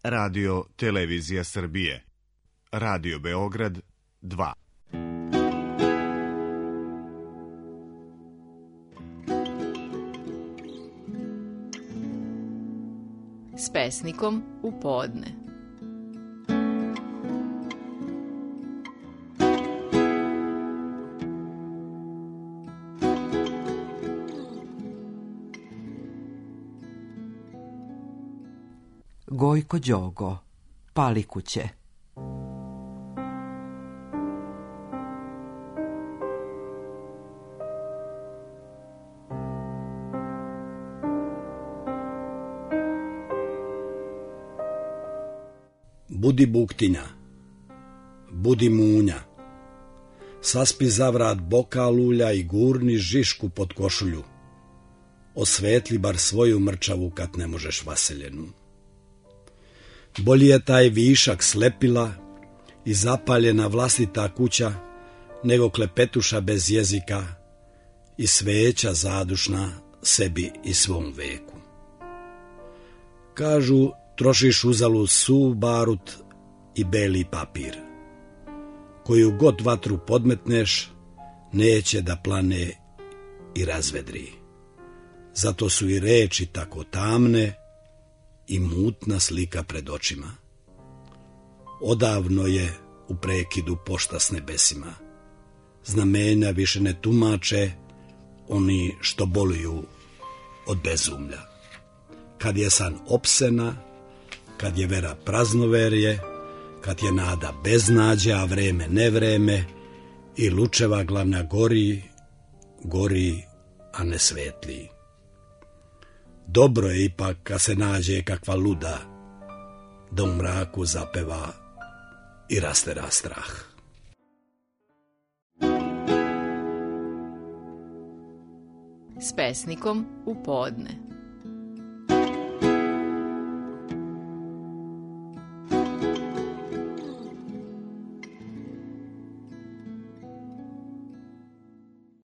Radio Televizija Srbije, Radio Beograd 2. S pesnikom u podne. Gojko Đogo, Palikuće. Budi buktinja, budi munja, saspi zavrat bokal ulja i gurni žišku pod košulju. Osvetli bar svoju mrčavu kad ne možeš vaseljenu. Bolji je taj višak slepila i zapaljena vlastita kuća, nego klepetuša bez jezika i sveća zadušna sebi i svom veku. Kažu, trošiš uzalud suv barut i beli papir. Koju god vatru podmetneš, neće da plane i razvedri. Zato su i reči tako tamne i mutna slika pred očima. Odavno je u prekidu pošta s nebesima. Znamenja više ne tumače oni što boluju od bezumlja. Kad je san opsena, kad je vera praznoverje, kad je nada beznađe, a vreme nevreme, i lučeva glavna gori, a ne svetli. Dobro je ipak kad se nađe kakva luda, da u mraku zapeva i rastera strah. S pesnikom u podne.